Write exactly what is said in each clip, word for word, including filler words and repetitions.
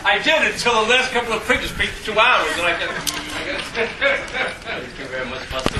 I did until the last couple of preachers preached two hours. And I got, I got Thank you very much, Pastor.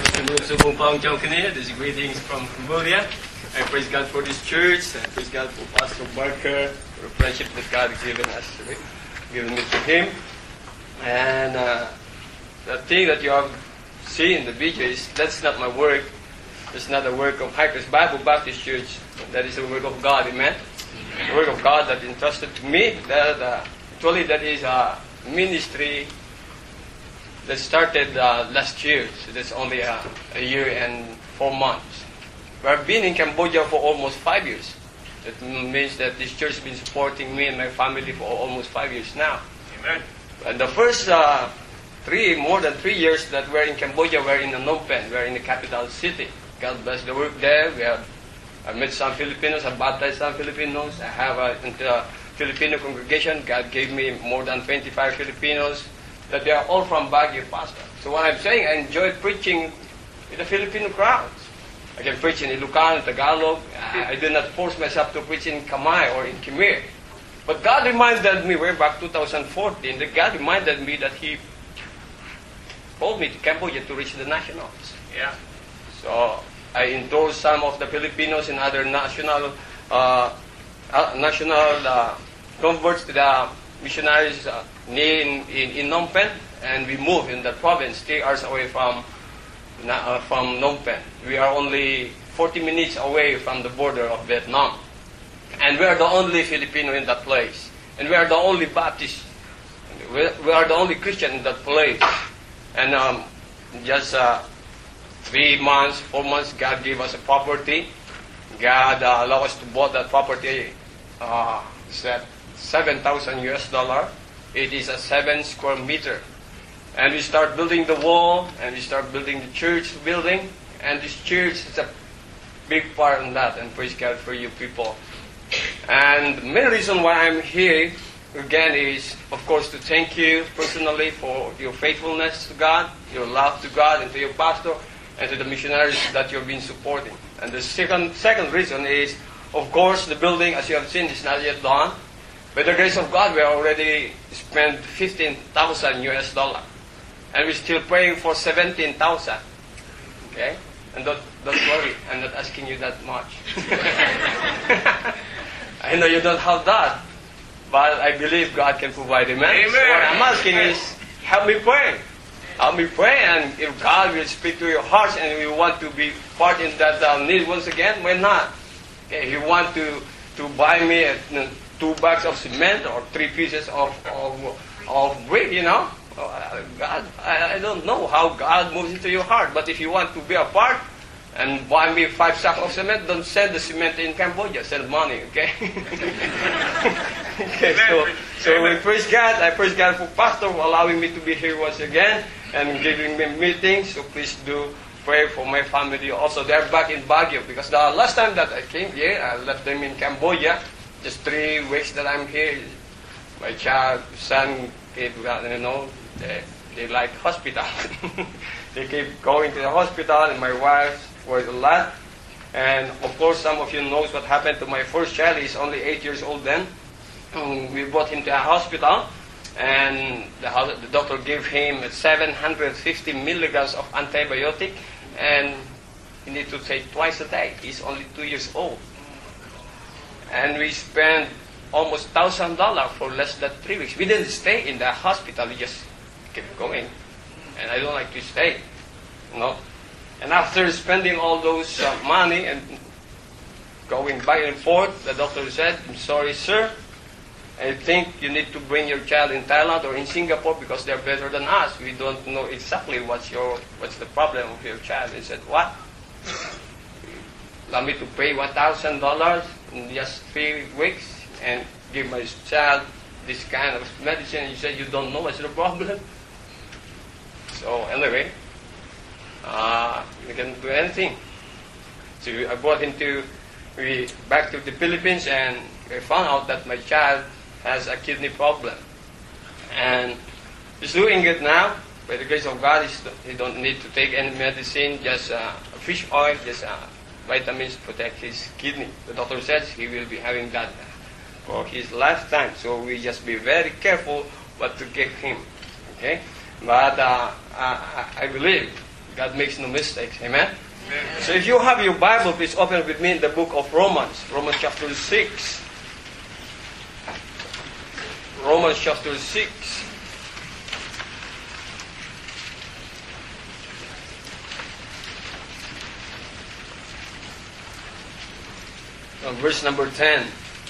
This is greetings from Cambodia. I praise God for this church. I praise God for Pastor Barker, for the friendship that God has given us, given me to him. And uh, the thing that you have seen in the video is that's not my work. It's not the work of Hikers Bible Baptist Church. That is the work of God, amen? The work of God that entrusted to me. That uh, actually that is a ministry that started uh, last year. So that's only a, a year and four months. We have been in Cambodia for almost five years. That means that this church has been supporting me and my family for almost five years now. Amen. And the first uh, three, more than three years that we're in Cambodia, we're in Phnom Penh. We're in the capital city. God bless the work there. We have I met some Filipinos. I baptized some Filipinos. I have a, a Filipino congregation. God gave me more than twenty-five Filipinos. That they are all from Baguio, Pastor. So what I'm saying, I enjoy preaching with the Filipino crowds. I can preach in Ilocano, Tagalog. I, I do not force myself to preach in Kamay or in Khmer. But God reminded me way back two thousand fourteen that God reminded me that He called me to Cambodia to reach the nationals. Yeah. So I endorsed some of the Filipinos and other national uh, uh, national uh, converts to the missionaries uh, in, in, in Phnom Penh, and we moved in the province, three hours away from uh, from Phnom Penh. We are only forty minutes away from the border of Vietnam. And we are the only Filipino in that place. And we are the only Baptist. We, we are the only Christian in that place. And um, just uh, three months, four months, God gave us a property. God uh, allowed us to buy that property. Uh, set seven thousand U S dollar. It is a seven square meter. And we start building the wall, and we start building the church building. And this church is a big part in that. And praise God for you people. And the main reason why I'm here again is, of course, to thank you personally for your faithfulness to God, your love to God, and to your pastor, and to the missionaries that you've been supporting. And the second second reason is, of course, the building, as you have seen, is not yet done. By the grace of God, we already spent fifteen thousand U S dollar, and we're still praying for seventeen thousand. Okay, and don't don't worry, I'm not asking you that much. I know you don't have that, but I believe God can provide. Amen? Amen. So what I'm asking is, help me pray. Help me pray, and if God will speak to your hearts and you want to be part in that uh, need once again, why not? Okay, if you want to, to buy me a, you know, two bags of cement or three pieces of, of, of brick, you know, uh, God, I, I don't know how God moves into your heart, but if you want to be a part, and buy me five sacks of cement, don't send the cement in Cambodia, send money, okay? Okay, so, so we praise God. I praise God for Pastor for allowing me to be here once again and giving me meetings. So please do pray for my family also. They're back in Baguio because the last time that I came here, I left them in Cambodia. Just three weeks that I'm here, my child, son, kid, you know, they, they like hospital. They keep going to the hospital, and my wife was a lot. And of course, some of you knows what happened to my first child. He's only eight years old then. Um, we brought him to a hospital, and the, the doctor gave him seven hundred fifty milligrams of antibiotic, and he needs to take twice a day. He's only two years old. And we spent almost one thousand dollars for less than three weeks. We didn't stay in the hospital. We just kept going. And I don't like to stay. No. And after spending all those uh, money and going back and forth, the doctor said, "I'm sorry, sir. I think you need to bring your child in Thailand or in Singapore because they're better than us. We don't know exactly what's your what's the problem of your child." He said, "What? Allow me to pay one thousand dollars in just three weeks and give my child this kind of medicine?" He said, "You don't know what's the problem." So anyway, uh, we can do anything. So I brought him to we back to the Philippines, and I found out that my child has a kidney problem, and he's doing it now. By the grace of God, he don't need to take any medicine, just uh, fish oil, just uh, vitamins to protect his kidney. The doctor says he will be having that for his lifetime. So we just be very careful what to give him. Okay? But uh, I, I believe God makes no mistakes. Amen? Amen? So if you have your Bible, please open with me in the book of Romans. Romans chapter six. Romans chapter six. Uh, verse number ten.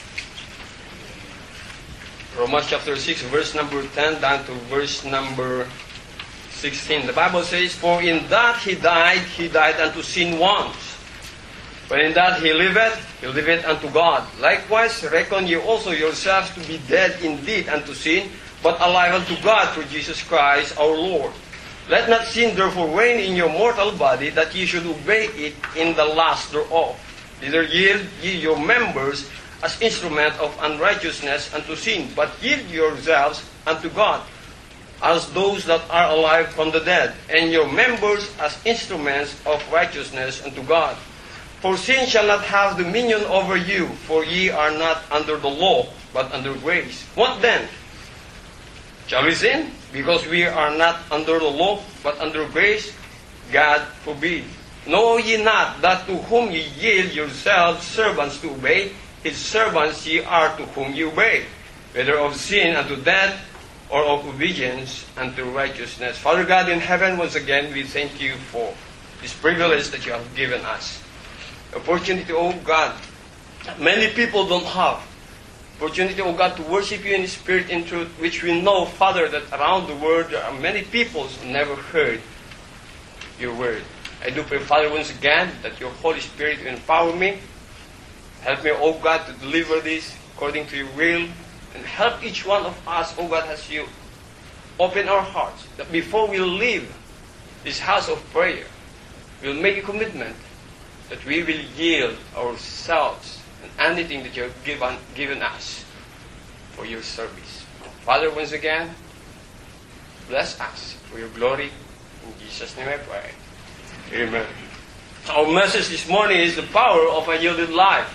Romans chapter six, verse number ten down to verse number sixteen. The Bible says, "For in that he died, he died unto sin once. But in that he liveth, he liveth unto God. Likewise, reckon ye also yourselves to be dead indeed unto sin, but alive unto God through Jesus Christ our Lord. Let not sin therefore reign in your mortal body, that ye should obey it in the lust thereof. Neither yield ye your members as instruments of unrighteousness unto sin, but yield yourselves unto God, as those that are alive from the dead, and your members as instruments of righteousness unto God. For sin shall not have dominion over you, for ye are not under the law, but under grace. What then? Shall we sin, because we are not under the law, but under grace? God forbid. Know ye not that to whom ye yield yourselves servants to obey, his servants ye are to whom ye obey, whether of sin unto death, or of obedience unto righteousness." Father God in heaven, once again, we thank you for this privilege that you have given us. Opportunity, oh God, many people don't have. Opportunity, oh God, to worship you in spirit and truth, which we know, Father, that around the world there are many peoples who never heard your word. I do pray, Father, once again, that your Holy Spirit will empower me. Help me, oh God, to deliver this according to your will. And help each one of us, oh God, as you open our hearts, that before we leave this house of prayer, we'll make a commitment that we will yield ourselves and anything that you have given, given us for your service. Father, once again, bless us for your glory. In Jesus' name I pray. Amen. Our message this morning is the power of a yielded life.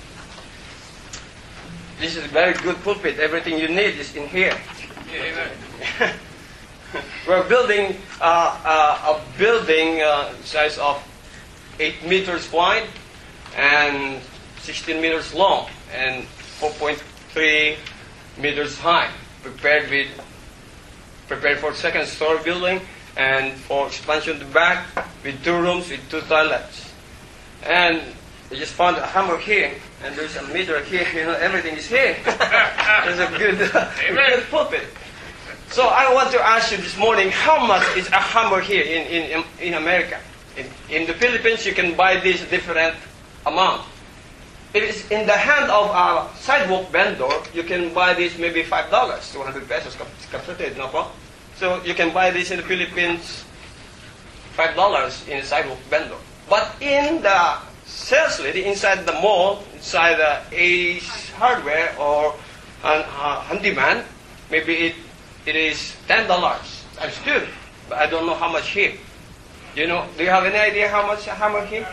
This is a very good pulpit. Everything you need is in here. Amen. We're building uh, uh, a building uh, size of eight meters wide and sixteen meters long and four point three meters high. Prepared with prepared for second story building. And for expansion to the back, with two rooms, with two toilets. And I just found a hammer here, and there's a meter here, you know, everything is here. There's a good, uh, good pulpit. So I want to ask you this morning, how much is a hammer here in, in, in America? In, in the Philippines, you can buy this different amount. If it's in the hand of a sidewalk vendor, you can buy this maybe five dollars, two hundred pesos, kapatid, no po? So you can buy this in the Philippines, five dollars in a sidewalk vendor. But in the sales lady, inside the mall, inside the Ace Hardware or an, uh, Handyman, maybe it, it is ten dollars. That's good, but I don't know how much here. You know, do you have any idea how much a hammer here?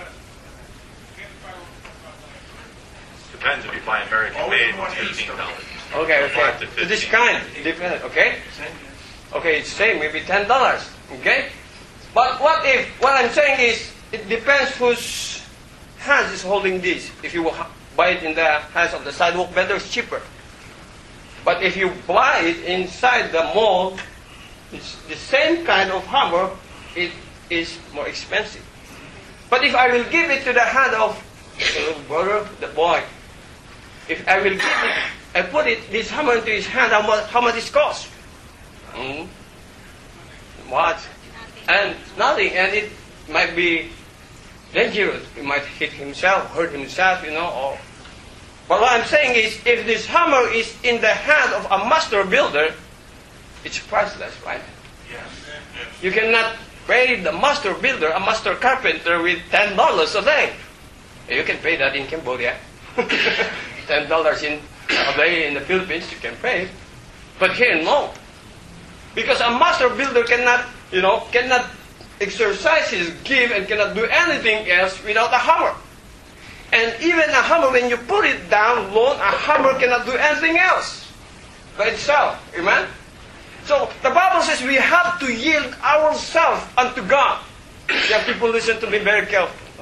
Depends if you buy American made, it's fifteen dollars. Okay, okay. So this kind, different, okay? Okay, it's same, maybe ten dollars. Okay? But what if, what I'm saying is, it depends whose hands is holding this. If you buy it in the hands of the sidewalk vendor, it's cheaper. But if you buy it inside the mall, it's the same kind of hammer, it is more expensive. But if I will give it to the hand of the little brother, the boy, if I will give it, I put it, this hammer into his hand, how much, how much it costs? Mm. What? And nothing, and it might be dangerous. He might hit himself, hurt himself, you know. Or, but what I'm saying is, if this hammer is in the hand of a master builder, it's priceless, right? Yes. You cannot pay the master builder, a master carpenter, with ten dollars a day. You can pay that in Cambodia. ten dollars in a day in the Philippines, you can pay. But here, no. Because a master builder cannot, you know, cannot exercise his gift and cannot do anything else without a hammer. And even a hammer, when you put it down alone, a hammer cannot do anything else by itself. Amen? So, the Bible says we have to yield ourselves unto God. Young people, listen to me very carefully.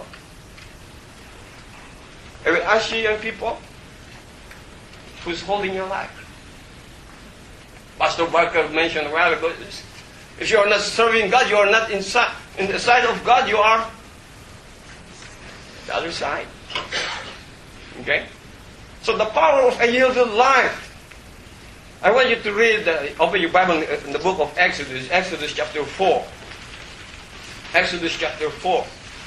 I will ask you, young people, who's holding your life? Pastor Barker mentioned a while ago, if you are not serving God, you are not inside, in the side of God, you are the other side. Okay? So the power of a yielded life. I want you to read, uh, open your Bible in the book of Exodus, Exodus chapter four. Exodus chapter four.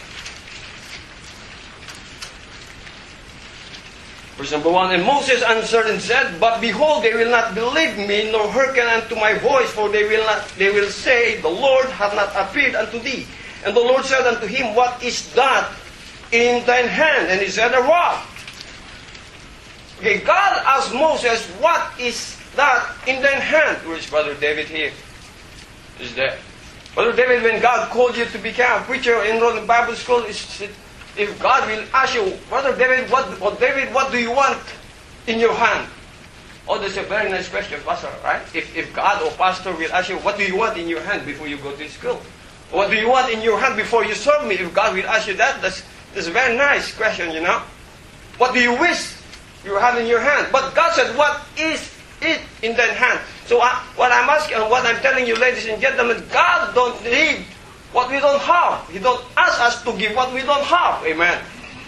Verse number one, and Moses answered and said, but behold, they will not believe me, nor hearken unto my voice, for they will not. They will say, the Lord hath not appeared unto thee. And the Lord said unto him, what is that in thine hand? And he said, a rod. Okay, God asked Moses, what is that in thine hand? Where is Brother David here? Is there. Brother David, when God called you to become a preacher, enrolled in Bible school, is if God will ask you, Brother David, what, what David, what do you want in your hand? Oh, that's a very nice question, Pastor, right? If, if God or Pastor will ask you, what do you want in your hand before you go to school? What do you want in your hand before you serve me? If God will ask you that, that's, that's a very nice question, you know. What do you wish you have in your hand? But God said, what is it in that hand? So I, what I'm asking, and what I'm telling you, ladies and gentlemen, God don't need what we don't have. He don't ask us to give what we don't have. Amen.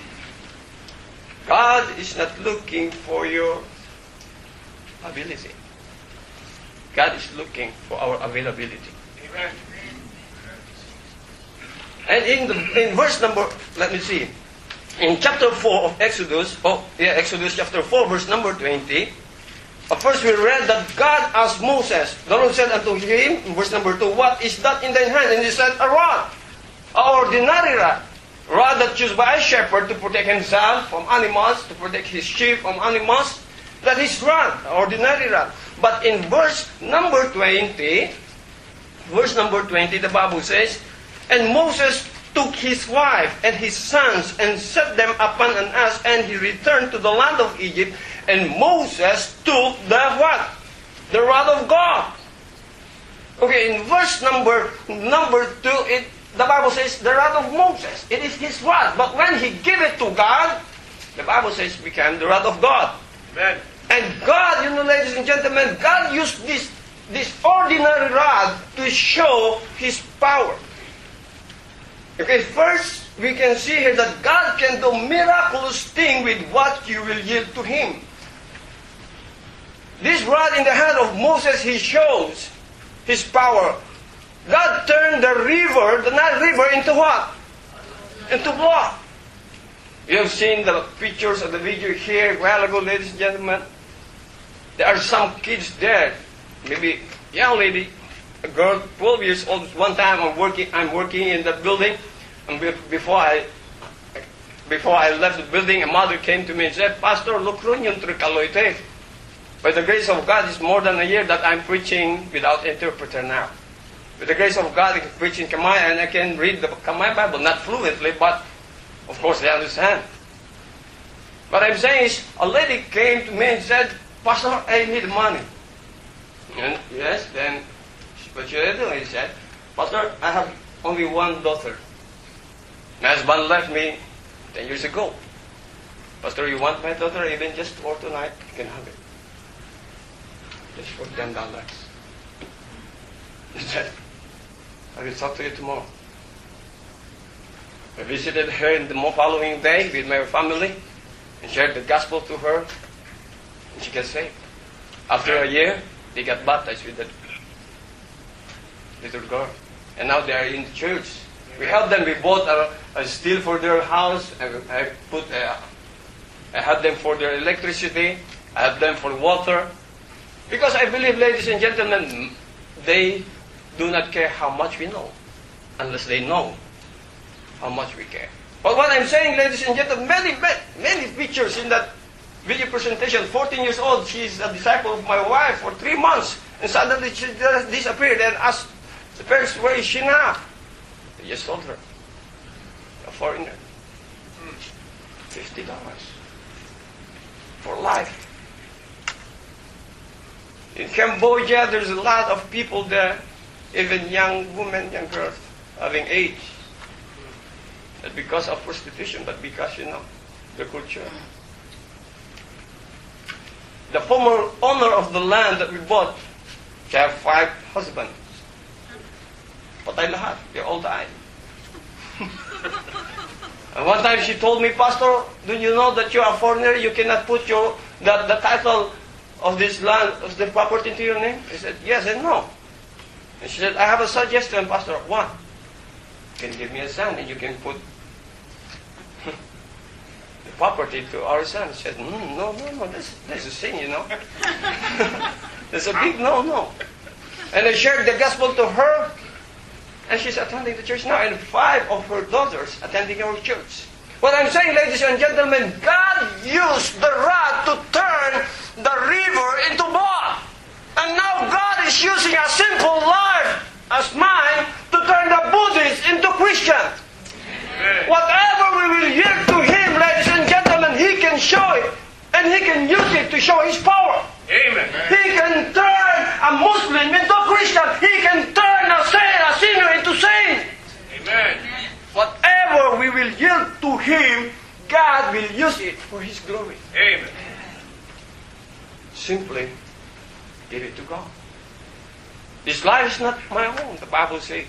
God is not looking for your ability. God is looking for our availability. Amen. And in the in verse number, let me see, in chapter four of Exodus, oh yeah, Exodus chapter four, verse number twenty. First we read that God asked Moses, the Lord said unto him, in verse number two, what is that in thine hand? And he said, a rod, an ordinary rod, rod that used by a shepherd to protect himself from animals, to protect his sheep from animals. That is rod, an ordinary rod. But in verse number twenty, verse number twenty, the Bible says, and Moses took his wife and his sons and set them upon an ass, and he returned to the land of Egypt. And Moses took the what? The rod of God. Okay, in verse number number two, it, the Bible says the rod of Moses. It is his rod. But when he gave it to God, the Bible says it became the rod of God. Amen. And God, you know, ladies and gentlemen, God used this, this ordinary rod to show his power. Okay, first we can see here that God can do miraculous things with what you will yield to him. This rod in the hand of Moses, he shows his power. God turned the river, the Nile River, into what? Into blood. You have seen the pictures of the video here a while ago, ladies and gentlemen. There are some kids there, maybe a young lady, a girl, twelve years old. One time I'm working, I'm working in that building, and before I, before I left the building, a mother came to me and said, Pastor, look ron yung trikaloite. By the grace of God, it's more than a year that I'm preaching without interpreter now. With the grace of God, I can preach in Kamay, and I can read the Kamay Bible, not fluently, but of course I understand. What I'm saying is, a lady came to me and said, Pastor, I need money. And yes, then what should I do? He said, Pastor, I have only one daughter. My husband left me ten years ago. Pastor, you want my daughter even just for tonight? You can have it. Just for ten dollars. He said, I will talk to you tomorrow. I visited her in the following day with my family and shared the gospel to her, and she got saved. After a year, they got baptized with that little girl. And now they are in the church. We helped them. We bought a, a steel for their house. I, I put a, I had them for their electricity. I had them for water. Because I believe, ladies and gentlemen, they do not care how much we know, unless they know how much we care. But what I'm saying, ladies and gentlemen, many, many pictures in that video presentation. fourteen years old, she's a disciple of my wife for three months. And suddenly she just disappeared and asked the parents, where is she now? They just told her, a foreigner. fifty dollars for life. In Cambodia, there's a lot of people there, even young women, young girls, having AIDS. Not because of prostitution, but because, you know, the culture. The former owner of the land that we bought, she had five husbands. Patay lahat. They all died. And one time she told me, Pastor, do you know that you are a foreigner? You cannot put your the, the title of this land, of the property into your name? I said, yes and no. And she said, I have a suggestion, Pastor. What? You can give me a son and you can put the property to our son. I said, mm, no, no, no, this, this is a sin, you know. It's a big no, no. And I shared the gospel to her. And she's attending the church now, and five of her daughters attending our church. What I'm saying, ladies and gentlemen, God used the rod to turn the river into blood. And now God is using a simple life as mine to turn the Buddhists into Christians. Amen. Whatever we will yield to Him, ladies and gentlemen, He can show it. And He can use it to show His power. Amen. He can turn a Muslim into a Christian. He can turn a saint, a sinner into saint. Amen. Whatever we will yield to Him, God will use it for His glory. Amen. Simply give it to God. This life is not my own, the Bible says.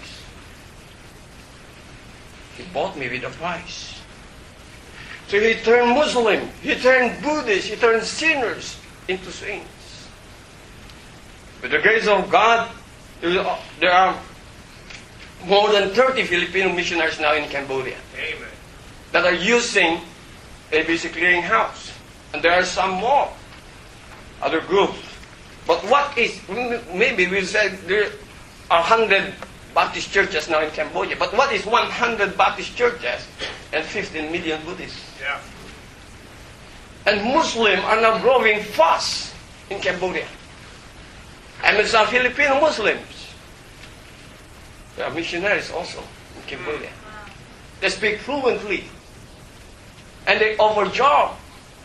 He bought me with a price. So He turned Muslim, He turned Buddhist, He turned sinners into saints. With the grace of God, there are more than thirty Filipino missionaries now in Cambodia. Amen. That are using A B C Clearinghouse. And there are some more other groups. But what is, maybe we'll say there are one hundred Baptist churches now in Cambodia. But what is one hundred Baptist churches and fifteen million Buddhists? Yeah. And Muslims are now growing fast in Cambodia. I mean, some Filipino Muslims. There are missionaries also in Cambodia. They speak fluently. And they offer job.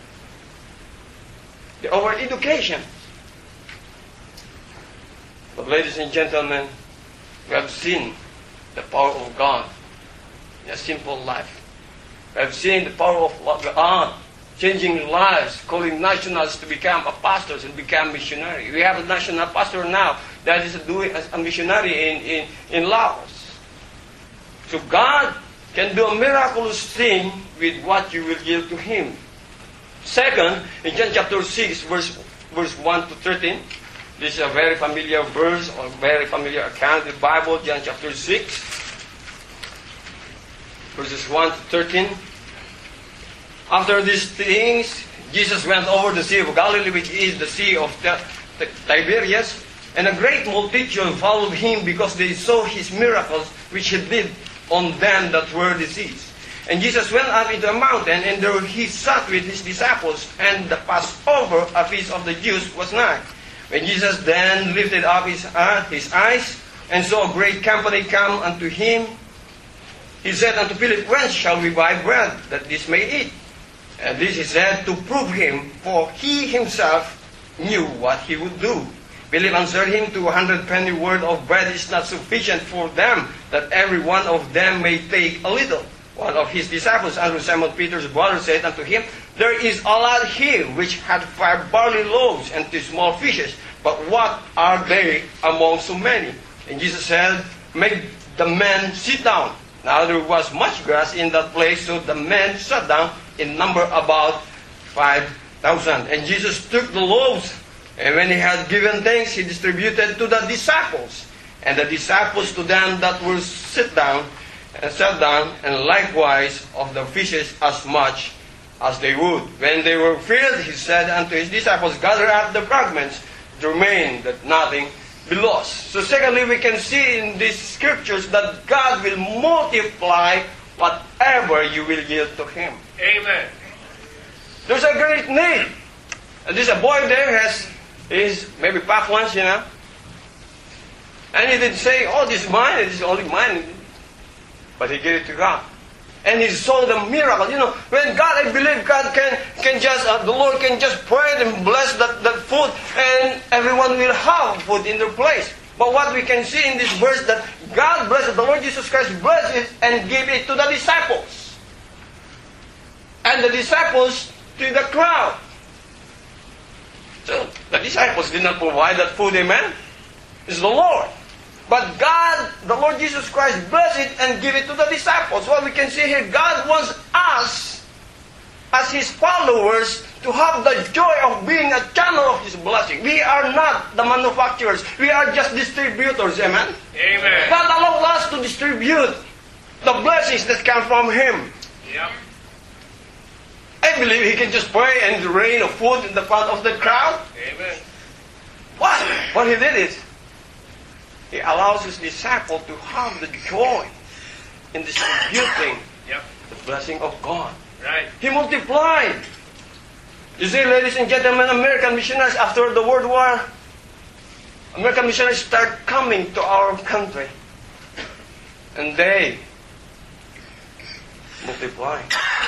They offer education. But ladies and gentlemen, we have seen the power of God in a simple life. We have seen the power of God changing lives, calling nationals to become apostles and become missionary. We have a national pastor now that is doing a missionary in, in, in Laos. So God can do a miraculous thing with what you will give to Him. Second, in John chapter six, verse, verse one to thirteen, this is a very familiar verse, or very familiar account of the Bible, John chapter six, verses one to thirteen. After these things, Jesus went over the Sea of Galilee, which is the Sea of Tiberias, and a great multitude followed Him because they saw His miracles, which He did on them that were diseased. And Jesus went up into a mountain, and there He sat with His disciples, and the Passover, a feast of the Jews, was nigh. When Jesus then lifted up his, uh, his eyes, and saw a great company come unto Him, He said unto Philip, Whence shall we buy bread, that this may eat? And this He said to prove Him, for He Himself knew what He would do. Philip answered Him, Two hundred penny worth of bread is not sufficient for them, that every one of them may take a little. One of His disciples, Andrew, Simon Peter's brother, said unto Him, There is a lad here which had five barley loaves and two small fishes, but what are they among so many? And Jesus said, Make the men sit down. Now there was much grass in that place, so the men sat down, in number about five thousand. And Jesus took the loaves, and when He had given thanks, He distributed to the disciples, and the disciples to them that were sit down, and sat down, and likewise of the fishes as much as they would. When they were filled, He said unto His disciples, Gather up the fragments, to remain, that nothing be lost. So secondly, we can see in these scriptures that God will multiply whatever you will yield to Him. Amen. There's a great need. And there's a boy there has his maybe packed lunch, you know. And he didn't say, oh, this is mine, this is only mine. But he gave it to God. And he saw the miracle. You know, when God, I believe God can, can just, uh, the Lord can just pray and bless that, that food, and everyone will have food in their place. But what we can see in this verse, that God blessed, the Lord Jesus Christ blessed it and gave it to the disciples. And the disciples to the crowd. So, the disciples did not provide that food, amen? It's the Lord. But God, the Lord Jesus Christ, blessed it and give it to the disciples. Well, we can see here, God wants us, as His followers, to have the joy of being a channel of His blessing. We are not the manufacturers. We are just distributors, amen? Amen. God allows us to distribute the blessings that come from Him. Yep. I believe He can just pray and rain of food in the front of the crowd. Amen. What? What He did is, He allows His disciple to have the joy in distributing Yep. the blessing of God. Right. He multiplied. You see, ladies and gentlemen, American missionaries after the World War, American missionaries start coming to our country. And they multiply.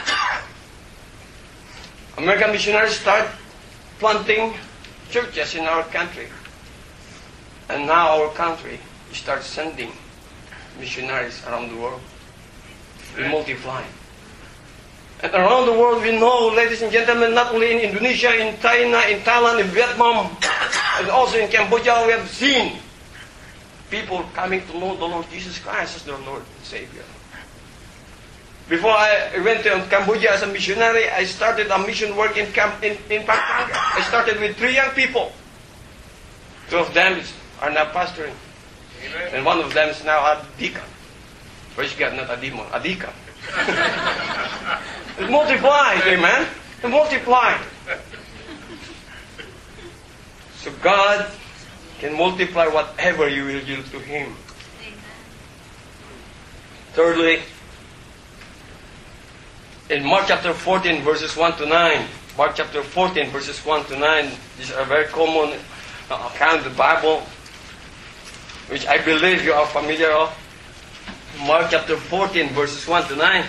American missionaries start planting churches in our country. And now our country starts sending missionaries around the world. We multiply. And around the world we know, ladies and gentlemen, not only in Indonesia, in China, in Thailand, in Vietnam, and also in Cambodia, we have seen people coming to know the Lord Jesus Christ as their Lord and Savior. Before I went to Cambodia as a missionary, I started a mission work in, Camp, in, in Pampanga. I started with three young people. Two of them are now pastoring. Amen. And one of them is now a deacon. Praise God, not a demon, a deacon. It multiplied, amen? It multiplied. So God can multiply whatever you will yield to Him. Thirdly, in Mark chapter fourteen, verses one to nine, Mark chapter fourteen, verses one to nine, these are very common uh, account of the Bible, which I believe you are familiar of. Mark chapter fourteen, verses one to nine.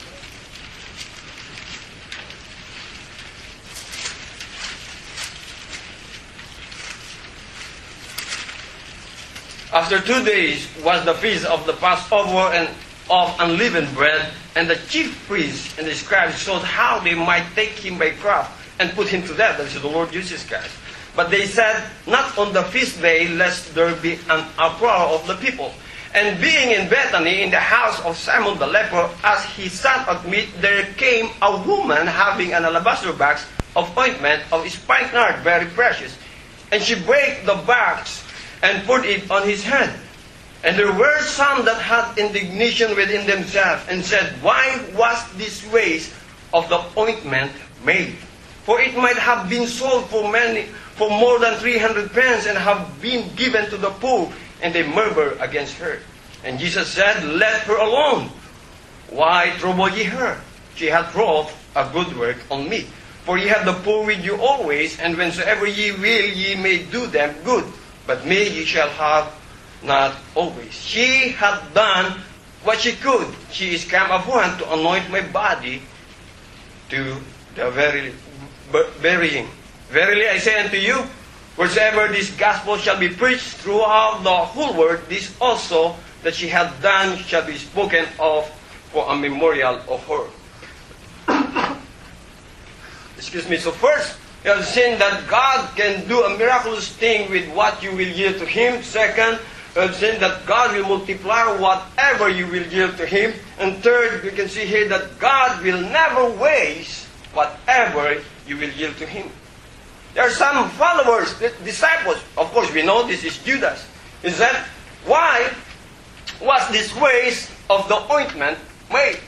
After two days was the feast of the Passover and of unleavened bread, and the chief priests and the scribes sought how they might take Him by craft and put Him to death. That is the Lord Jesus Christ. But they said, not on the feast day, lest there be an uproar of the people. And being in Bethany, in the house of Simon the leper, as he sat at meat, there came a woman having an alabaster box of ointment of spikenard, very precious. And she brake the box and put it on His head. And there were some that had indignation within themselves, and said, why was this waste of the ointment made? For it might have been sold for many, for more than three hundred pence, and have been given to the poor. And they murmured against her. And Jesus said, let her alone. Why trouble ye her? She hath wrought a good work on me. For ye have the poor with you always, and whensoever ye will, ye may do them good. But me ye shall have not always. She hath done what she could. She is come aforehand to anoint my body to the very burying. Verily I say unto you, wheresoever this gospel shall be preached throughout the whole world, this also that she hath done shall be spoken of for a memorial of her. Excuse me. So first, you have seen that God can do a miraculous thing with what you will yield to Him. Second, you have seen that God will multiply whatever you will yield to Him. And third, we can see here that God will never waste whatever you will yield to Him. There are some followers, disciples. Of course, we know this is Judas. Is that why was this waste of the ointment made?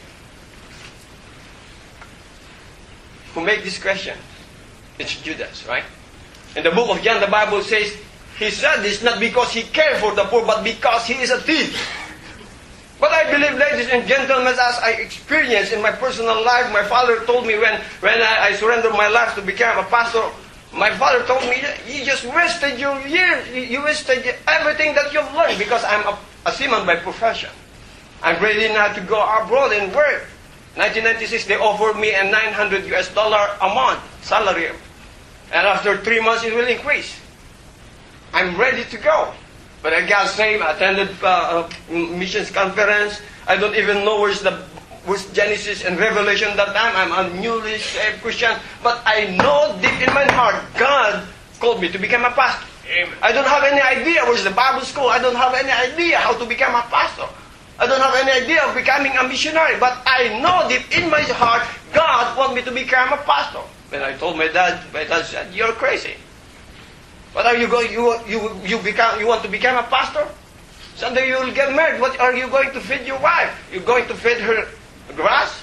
Who made this question? It's Judas, right? In the book of John, the Bible says, he said this not because he cared for the poor, but because he is a thief. But I believe, ladies and gentlemen, as I experienced in my personal life, my father told me when, when I, I surrendered my life to become a pastor, my father told me, you just wasted your years, you wasted everything that you've learned, because I'm a, a seaman by profession. I'm ready now to go abroad and work. nineteen ninety-six, they offered me a nine hundred U S dollar a month salary. And after three months, it will increase. I'm ready to go. But I got saved, attended uh, a missions conference. I don't even know where's the where's Genesis and Revelation that time. I'm a newly saved Christian. But I know deep in my heart, God called me to become a pastor. Amen. I don't have any idea where's the Bible school. I don't have any idea how to become a pastor. I don't have any idea of becoming a missionary. But I know deep in my heart, God wants me to become a pastor. When I told my dad, my dad said, "You're crazy. What are you going? You you you become? You want to become a pastor? Someday you will get married. What are you going to feed your wife? You're going to feed her grass?"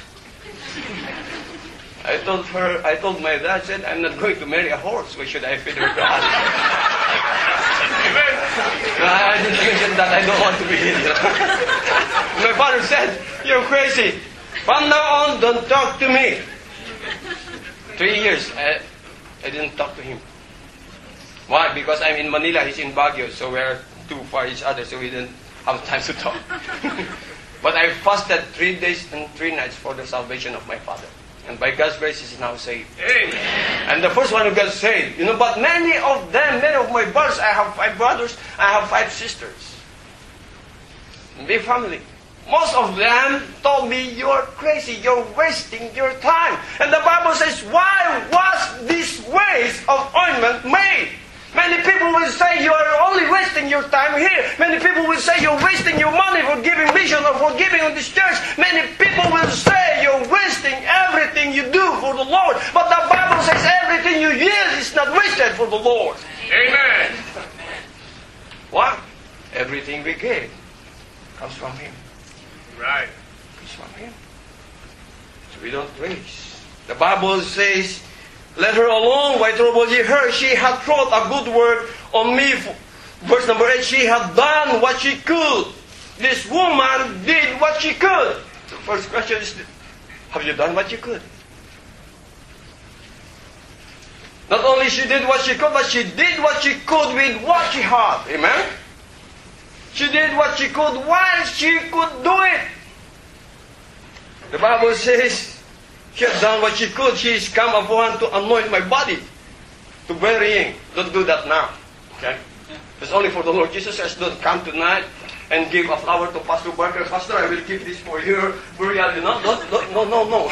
I told her. I told my dad, said, "I'm not going to marry a horse. Why should I feed her grass?" I didn't mention that. I don't want to be here. My father said, "You're crazy. From now on, don't talk to me." Three years, I, I didn't talk to him. Why? Because I'm in Manila, he's in Baguio, so we're too far each other, so we didn't have time to talk. But I fasted three days and three nights for the salvation of my father. And by God's grace, he's now saved. Amen. And the first one who got saved. You know, but many of them, many of my brothers, I have five brothers, I have five sisters. Big family. Most of them told me, "You're crazy, you're wasting your time." And the Bible says, why was this waste of ointment made? Many people will say you are only wasting your time here. Many people will say you're wasting your money for giving mission or for giving on this church. Many people will say you're wasting everything you do for the Lord. But the Bible says everything you yield is not wasted for the Lord. Amen. Why? Everything we give comes from Him. Right. Comes from Him. So we don't waste. The Bible says, "Let her alone, why trouble ye her? She hath wrought a good word on me." Verse number eight, she hath done what she could. This woman did what she could. The first question is, have you done what you could? Not only she did what she could, but she did what she could with what she had. Amen? She did what she could while she could do it. The Bible says, she had done what she could. She is come upon to anoint my body to burying. Don't do that now. Okay? It's only for the Lord. Jesus says, don't come tonight and give a flower to Pastor Barker. "Pastor, I will keep this for your burial." You know? Don't, don't, no, no, no.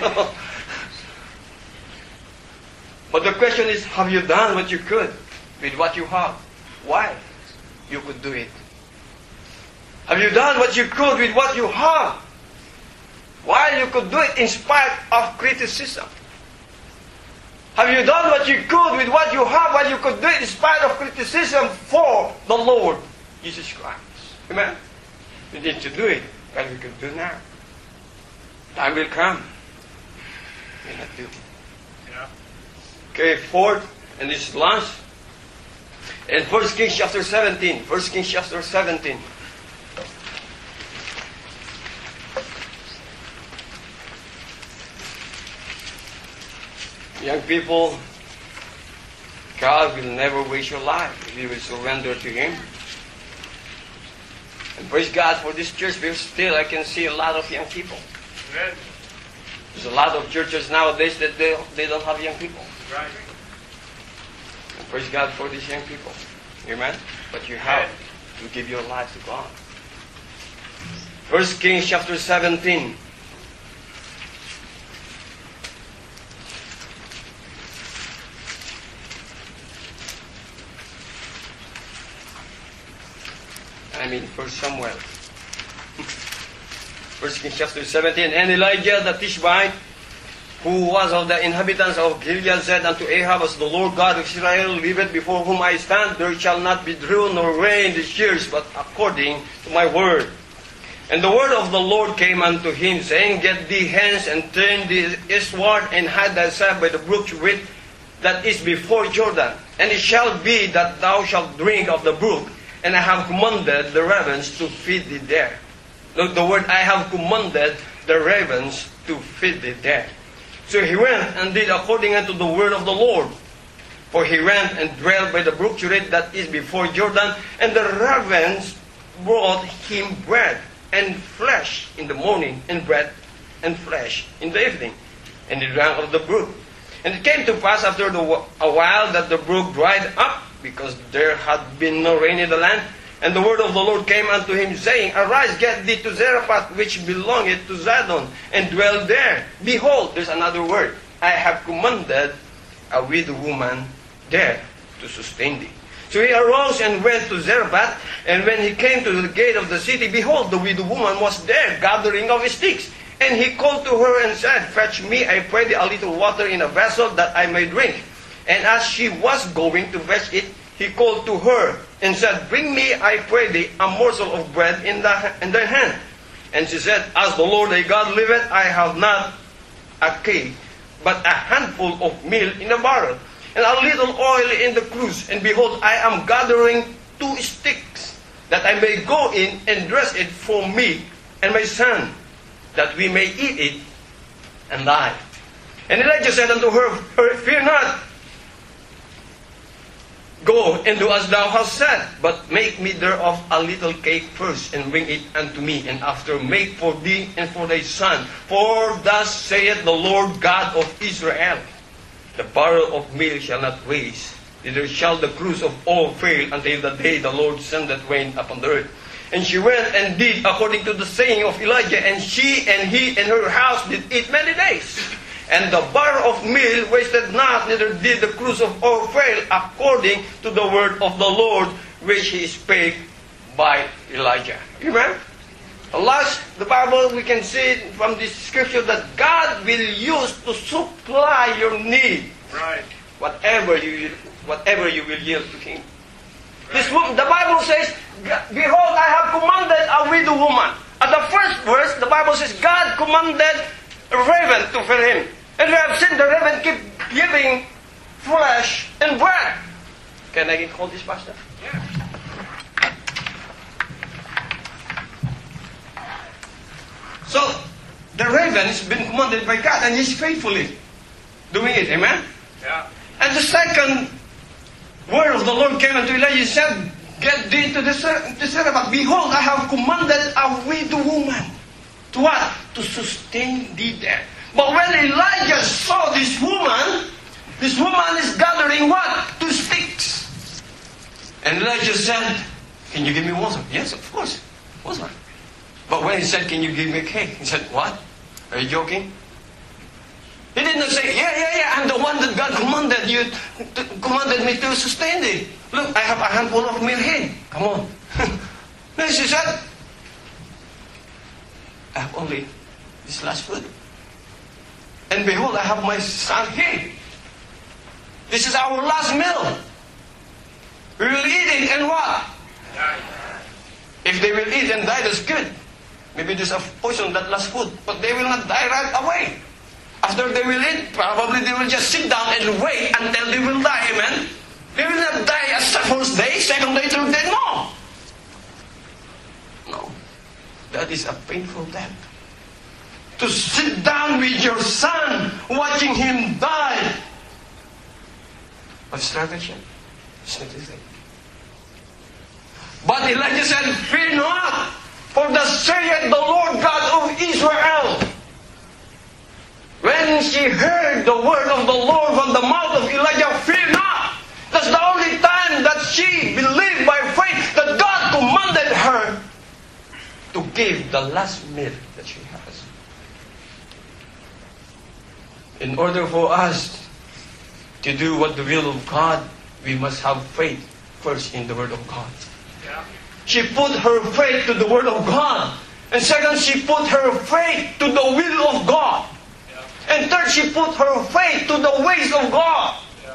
But the question is, have you done what you could with what you have? Why you could do it? Have you done what you could with what you have? Why you could do it in spite of criticism? Have you done what you could with what you have while you could do it in spite of criticism for the Lord Jesus Christ? Amen? You need to do it, but we could do now. Time will come. We not do. Yeah. Okay, fourth, and this is last. In First Kings chapter seventeen. First Kings chapter seventeen. Young people, God will never waste your life if you will surrender to Him. And praise God for this church, because still I can see a lot of young people. Amen. There's a lot of churches nowadays that they, they don't have young people. Right. And praise God for these young people. Amen? But you have to give your life to God. First Kings chapter seventeen. I mean, First Samuel. First Kings chapter seventeen. And Elijah the Tishbite, who was of the inhabitants of Gilead, said unto Ahab, "As the Lord God of Israel liveth, before whom I stand, there shall not be dew nor rain these years, but according to my word." And the word of the Lord came unto him, saying, "Get thee hence, and turn thee eastward, and hide thyself by the brook Cherith, that is before Jordan. And it shall be that thou shalt drink of the brook, and I have commanded the ravens to feed thee there." Look, the word, "I have commanded the ravens to feed thee there." So he went and did according unto the word of the Lord. For he went and dwelt by the brook Cherith that is before Jordan, and the ravens brought him bread and flesh in the morning, and bread and flesh in the evening. And he drank of the brook. And it came to pass after the, a while that the brook dried up, because there had been no rain in the land. And the word of the Lord came unto him, saying, Arise, get thee to Zarephath, which belongeth to Zidon, and dwell there. Behold, there's another word. I have commanded a widow woman there to sustain thee. So he arose and went to Zarephath, and when he came to the gate of the city, behold, the widow woman was there, gathering of sticks. And he called to her and said, Fetch me, I pray thee, a little water in a vessel, that I may drink. And as she was going to fetch it, he called to her and said, Bring me, I pray thee, a morsel of bread in, the, in thy hand. And she said, As the Lord thy God liveth, I have not a cake, but a handful of meal in a barrel, and a little oil in the cruse. And behold, I am gathering two sticks, that I may go in and dress it for me and my son, that we may eat it and die. And Elijah said unto her, Fear not, go and do as thou hast said, but make me thereof a little cake first, and bring it unto me, and after make for thee and for thy son. For thus saith the Lord God of Israel, The barrel of meal shall not waste, neither shall the cruse of oil fail, until the day the Lord sendeth rain upon the earth. And she went and did according to the saying of Elijah, and she and he and her house did eat many days. And the barrel of meal wasted not, neither did the cruse of oil fail, according to the word of the Lord, which he spake by Elijah. Amen? Last, the Bible, we can see from this scripture that God will use to supply your need. Right. Whatever you, whatever you will yield to Him. This woman, the Bible says, Behold, I have commanded a widow woman. At the first verse, the Bible says, God commanded a raven to fill him. And we have seen the raven keep giving flesh and bread. Can I call this, Pastor? Yeah. So, the raven has been commanded by God, and he's faithfully doing it. Amen? Yeah. And the second word of the Lord came unto Elijah and said, Get thee to the Zarephath. Behold, I have commanded a widow woman. To what? To sustain thee there. But when Elijah saw this woman, this woman is gathering what? Two sticks. And Elijah said, Can you give me water? Yes, of course. Water. But when he said, Can you give me a cake? He said, What? Are you joking? He did not say, yeah, yeah, yeah, I'm the one that God commanded you, to, commanded me to sustain thee. Look, I have a handful of meal here. Come on. Then she said, I have only this last food. And behold, I have my son here. This is our last meal. We will eat it and what? If they will eat and die, that's good. Maybe there's a poison that last food, but they will not die right away. After they will eat, probably they will just sit down and wait until they will die, amen? They will not die at the first day, second day, third day, no. No. That is a painful death. To sit down with your son, watching him die. But strategy, it's not easy. But Elijah said, Fear not, for thus saith the Lord God of Israel. When she heard the word of the Lord from the mouth of Elijah, fear not. That's the only time that she believed by faith that God commanded her to give the last meal that she has. In order for us to do what the will of God, we must have faith first in the word of God. Yeah. She put her faith to the word of God. And second, she put her faith to the will of God. And third, she put her faith to the ways of God. Yeah.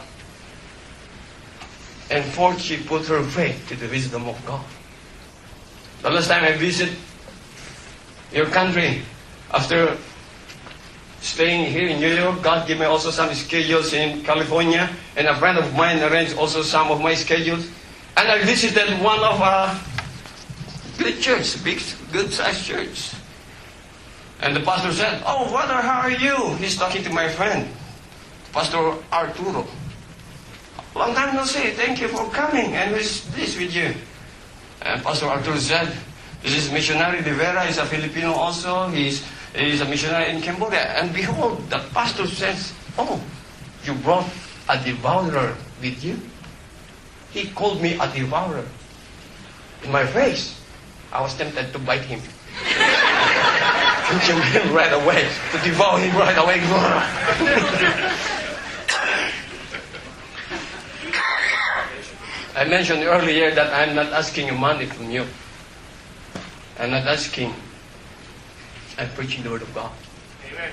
And fourth, she put her faith to the wisdom of God. The last time I visited your country, after staying here in New York, God gave me also some schedules in California, and a friend of mine arranged also some of my schedules. And I visited one of a good church, big, good-sized church. And the pastor said, Oh, brother, how are you? He's talking to my friend, Pastor Arturo. Long time no see. Thank you for coming. And who's this with you? And Pastor Arturo said, This is missionary Rivera. He's a Filipino also. He's He is a missionary in Cambodia. And behold, the pastor says, oh, you brought a devourer with you? He called me a devourer. In my face, I was tempted to bite him. To kill him right away. To devour him right away. I mentioned earlier that I'm not asking money from you. I'm not asking. I'm preaching the Word of God. Amen.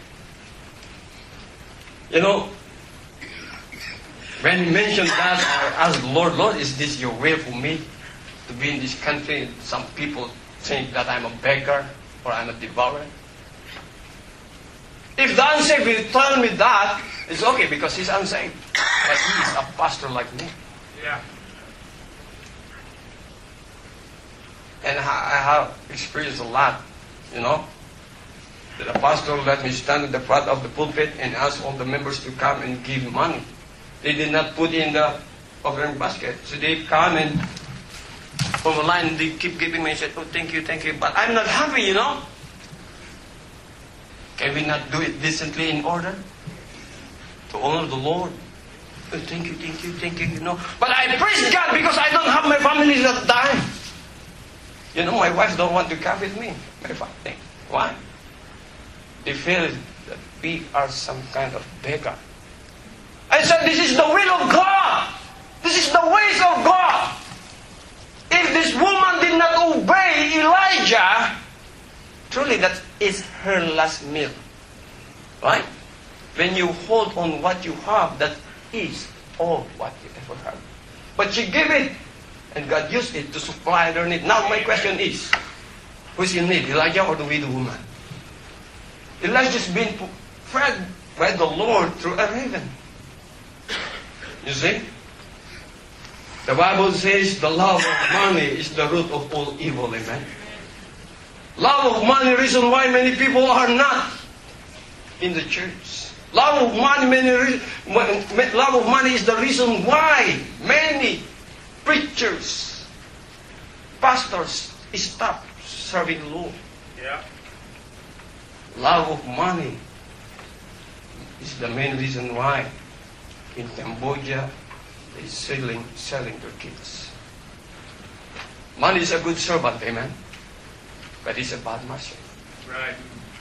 You know, when he mentioned that, I asked the Lord, Lord, is this your will for me to be in this country? Some people think that I'm a beggar or I'm a devourer. If the unsaved will tell me that, it's okay because he's unsaved. But he is a pastor like me. Yeah. And I have experienced a lot, you know. The pastor let me stand in the front of the pulpit and ask all the members to come and give money. They did not put in the offering basket. So they come and from the line, they keep giving me and said, oh, thank you, thank you. But I'm not happy, you know. Can we not do it decently in order? To honor the Lord. Oh, thank you, thank you, thank you, you know. But I praise God because I don't have my family at that time. You know, my wife don't want to come with me. My family. Why? They feel that we are some kind of beggar. I said, this is the will of God. This is the ways of God. If this woman did not obey Elijah, truly that is her last meal. Right? When you hold on what you have, that is all what you ever have. But she gave it, and God used it to supply their need. Now my question is, who's in need, Elijah or the widow woman? Elijah's been fed by the Lord through a raven. You see? The Bible says the love of money is the root of all evil. Amen? Love of money, reason why many people are not in the church. Love of money, many re- love of money is the reason why many preachers, pastors stop serving the Lord. Yeah. Love of money is the main reason why in Cambodia they're selling, selling their kids. Money is a good servant, amen? But it's a bad master. Right.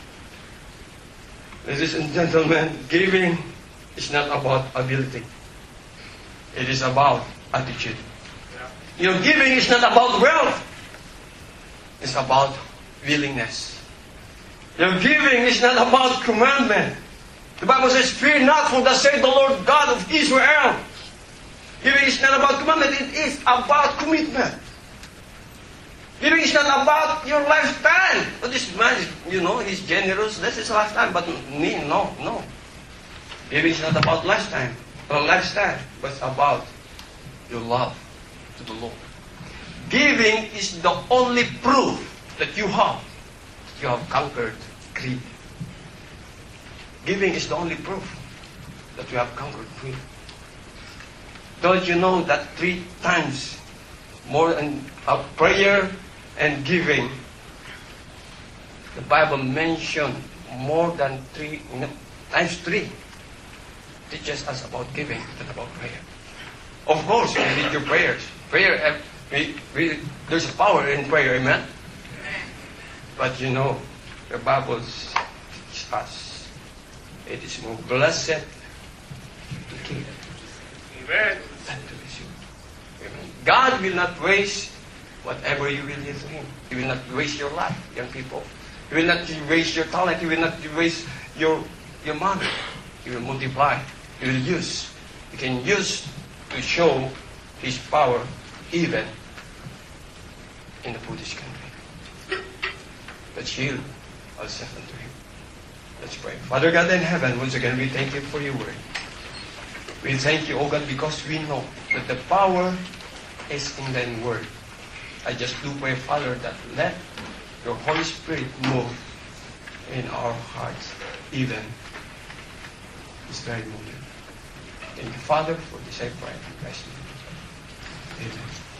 Ladies and gentlemen, giving is not about ability. It is about attitude. Yeah. Your giving is not about wealth. It's about willingness. Your giving is not about commandment. The Bible says, fear not, for thus saith the Lord God of Israel. Giving is not about commandment, it is about commitment. Giving is not about your lifestyle. But this man is, you know, he's generous, that's his lifestyle. But me, no, no. Giving is not about lifestyle, or lifestyle, but it's about your love to the Lord. Giving is the only proof that you have. You have conquered greed. Giving is the only proof that you have conquered greed. Don't you know that three times more than a prayer and giving, the Bible mentioned more than three, you know, times three teaches us about giving than about prayer. Of course, you need your prayers. Prayer, we, we, there's power in prayer, amen? But you know, the Bible teaches us it is more blessed to give Amen. than to receive. Amen. God will not waste whatever you will give to Him. He will not waste your life, young people. He will not waste your talent. He will not waste your, your money. He will multiply. He will use. He can use to show His power even in the Buddhist country. Let's yield ourselves unto Him. Let's pray. Father God in heaven, once again, we thank you for your word. We thank you, O God, because we know that the power is in thy word. I just do pray, Father, that let your Holy Spirit move in our hearts, even this very moment. Thank you, Father, for this I pray in Christ's name. Amen.